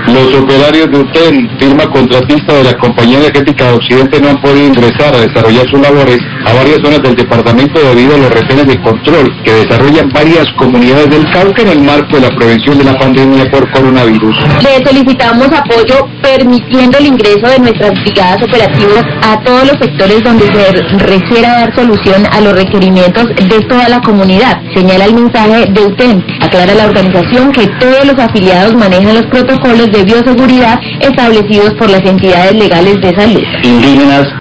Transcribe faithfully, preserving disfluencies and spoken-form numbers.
Los operarios de U T E N, firma contratista de la Compañía Energética de Occidente, no han podido ingresar a desarrollar sus labores a varias zonas del departamento debido a los retenes de control que desarrollan varias comunidades del Cauca en el marco de la prevención de la pandemia por coronavirus. Le solicitamos apoyo permitiendo el ingreso de nuestras brigadas operativas a todos los sectores donde se requiera dar solución a los requerimientos de toda la comunidad, señala el mensaje de U T E N. Aclara la organización que todos los afiliados manejan los protocolos de bioseguridad establecidos por las entidades legales de salud. Indígenas